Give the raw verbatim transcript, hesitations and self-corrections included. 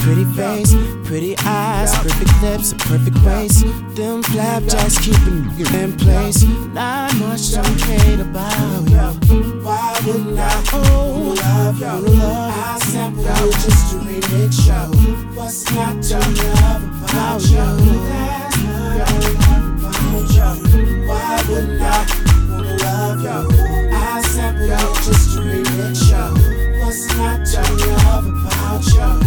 pretty face, pretty eyes, perfect lips, a perfect waist. Them flapjacks keeping you in place. Not much to hate about you. Why wouldn't I oh, love you? Love I sample you just to remix you. What's not to love about you? That's what I love about you. Why wouldn't I wanna love you? I sample you just to remix you. What's not to love about you?